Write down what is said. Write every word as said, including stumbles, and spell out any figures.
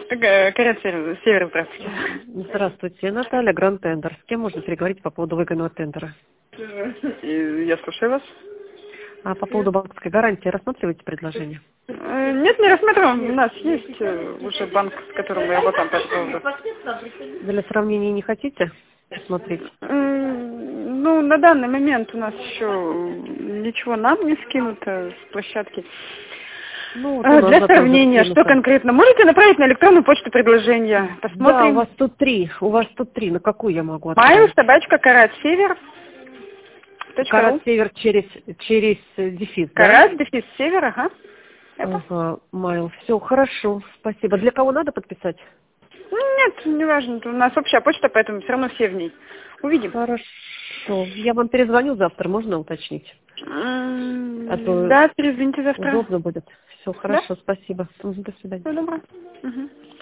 Карат Север, Север, здравствуйте. Здравствуйте, Наталья, Гранд Тендер. С кем можно переговорить по поводу выгодного тендера? Я слушаю вас. А по поводу банковской гарантии рассматриваете предложение? Нет, не рассматриваем. У нас есть уже банк, с которым мы работаем по этому поводу. Для сравнения не хотите посмотреть? Ну, на данный момент у нас еще ничего нам не скинуто с площадки. Ну, вот а, для сравнения, что конкретно? Можете направить на электронную почту предложение? Посмотрим. Да, у вас тут три. У вас тут три. На какую я могу отправить? Майл, собачка, Карат Север. Карат Север через, через дефис, Карат, да? дефис Север, ага. Ага, Майл. Все, хорошо. Спасибо. Для кого надо подписать? Нет, не важно. У нас общая почта, поэтому все равно все в ней. Увидим. Хорошо. Я вам перезвоню завтра, можно уточнить? А то да, перезвоните завтра. Удобно будет. Все, хорошо, да? Спасибо. До свидания. Всего доброго. Угу.